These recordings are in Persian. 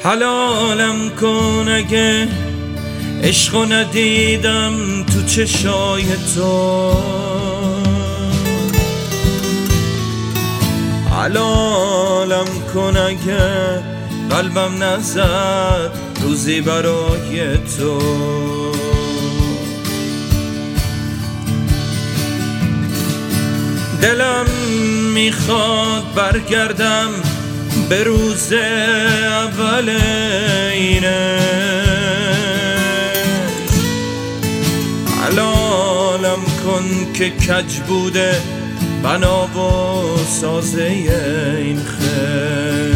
حلالم کن اگه عشقو ندیدم تو چشای تو، حلالم کن اگه قلبم نزد روزی برای تو. دلم میخواد برگردم به روز اول اینه، حلالم کن که کج بوده بنا و سازه این خیل.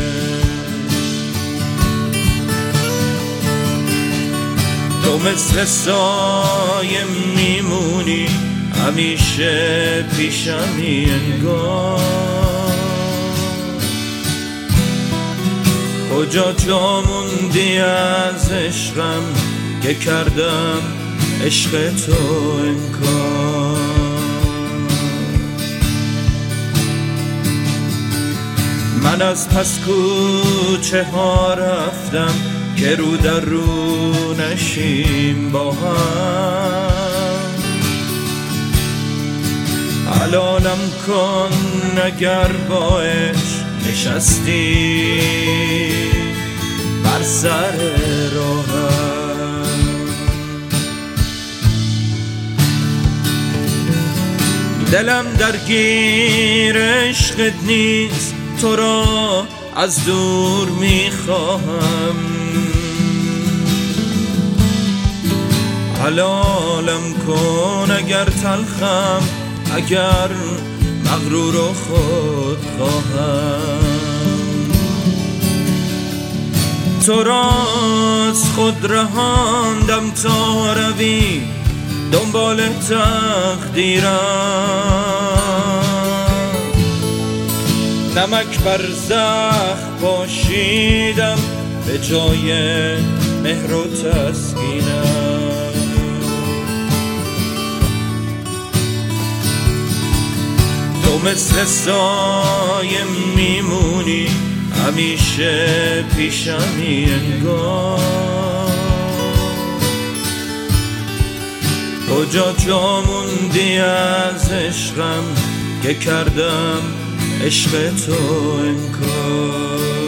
تو مثل سایه میمونی همیشه پیشمی انگار، کجا جا موندی از عشقم که کردم عشق تو انکار. من از پس کوچه ها رفتم که رو در رو نشیم با هم، حلالم کن اگر با عشق نشستی بر سر راهم. دلم درگیر عشقت نیست، تو را از دور میخواهم، حلالم کن اگر تلخم، اگر مغرور و خود خواهم. تو را از خود رهاندم تا روی دنبال تقدیرم، نمک بر زخم پاشیدم به جای مهر و تسکینم. تو مثل سایه میمونی همیشه پیشمی انگار، کجا جا موندی از عشقم که کردم عشق تو انکار.